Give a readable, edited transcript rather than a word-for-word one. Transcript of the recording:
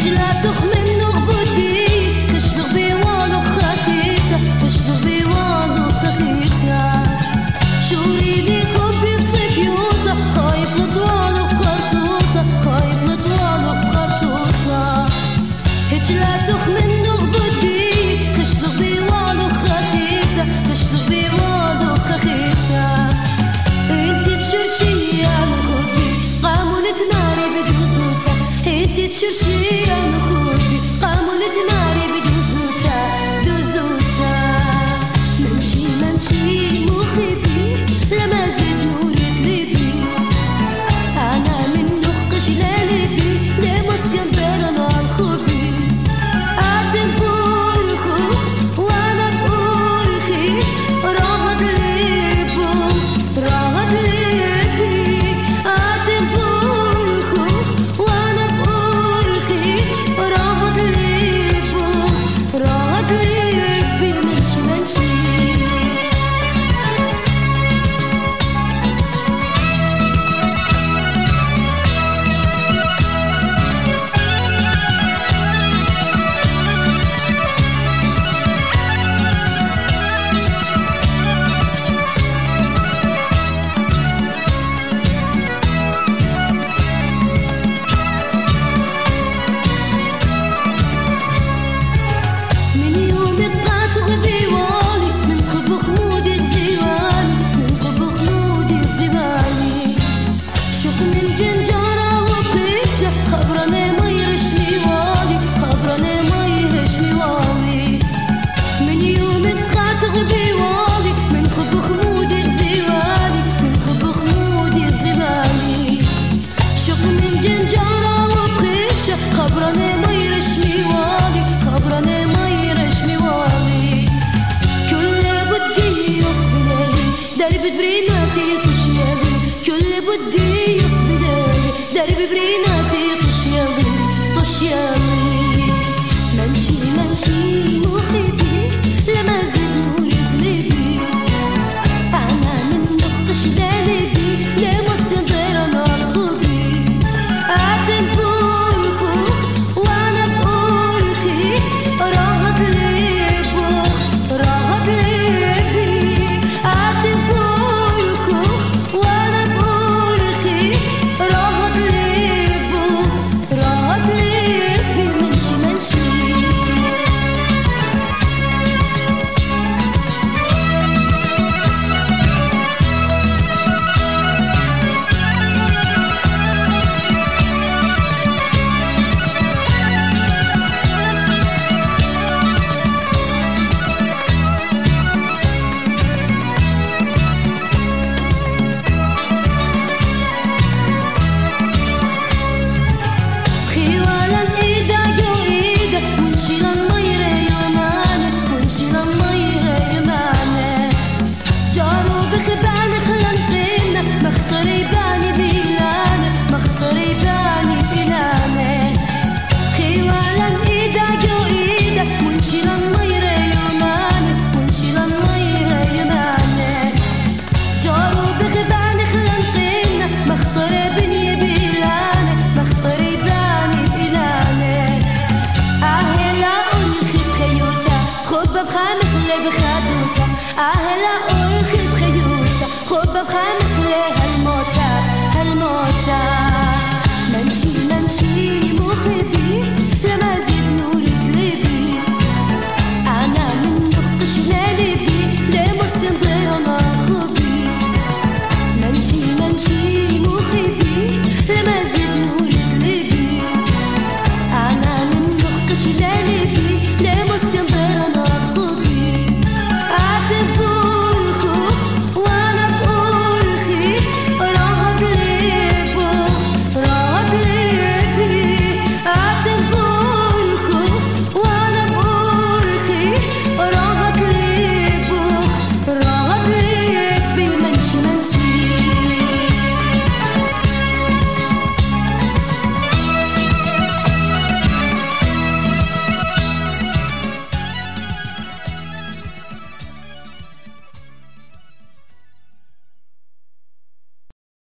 تشرشي أنا خوفي قامولة ناري بدوزوتا دوزوتا منشي منشي مخيبي لما زد نوري قلبي أنا من نقش لالبي لمصيان برنا الخوفي أعزم بورخو وأنا بورخي راغد ليبو راغد ليبي أعزم بورخو وأنا بورخي راغد ليبو راغد ليبي منشي منشي من يوم طلعت غديواني من خب خمودي الزيواني من خب خمودي الزيواني شوف من جنجارة وقيشة خبرنا ما يرشني والي خبرنا ما يرشني والي من يوم طلعت غديواني من خب خمودي الزيواني من خب خمودي الزيواني شوف من جنجارة وقيشة خبرنا